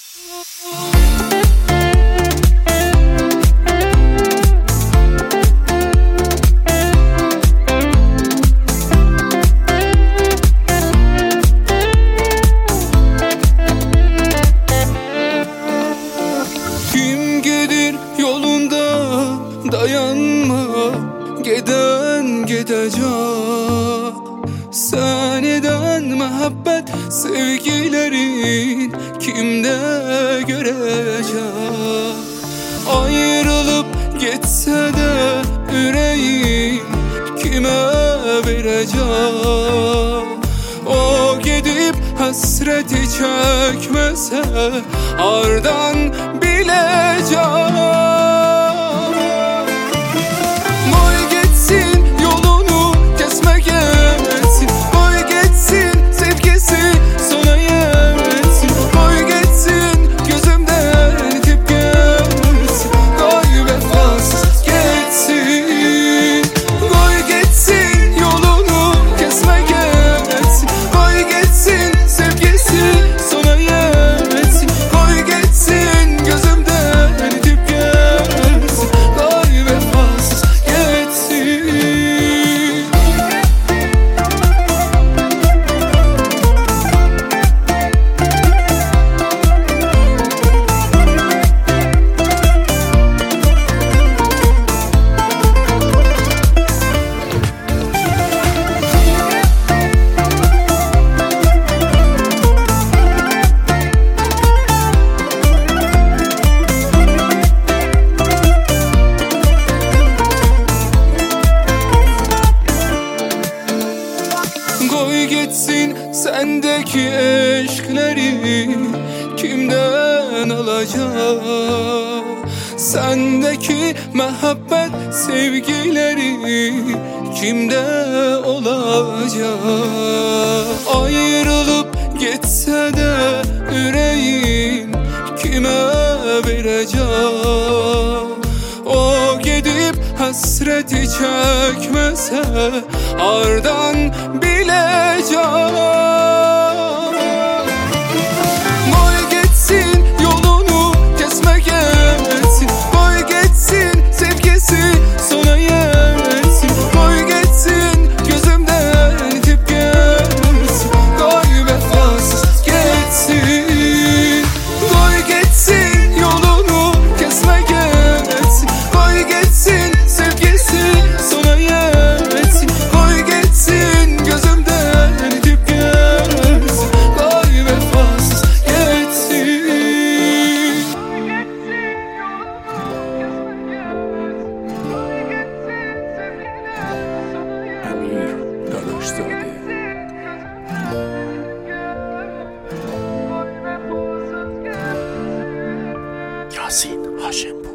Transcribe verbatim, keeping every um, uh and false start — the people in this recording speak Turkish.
Dayanma, giden gidecek. Seneden muhabbet sevgilerin kimde görecek? Ayrılıp gitse de yüreğim kime verecek? O gidip hasreti çekmese ardan bilecek. Koy gitsin sendeki eşkleri kimden alacak? Sendeki muhabbet sevgileri kimde olacak? Ayrılıp gitse de yüreğin kime verecek? O gidip hasreti çekmese ardan bilecek. Koy gitsin yolunu kesme gelsin, koy gitsin sevgisi sona yersin, koy gitsin gözümden itip gelsin, koy vefasız gitsin, koy gitsin yolunu kesme gelsin, koy gitsin sevgisi sona yersin, koy gitsin gözümden itip gelsin, koy vefasız gitsin. Amir Dadaşzade Yasin Haşim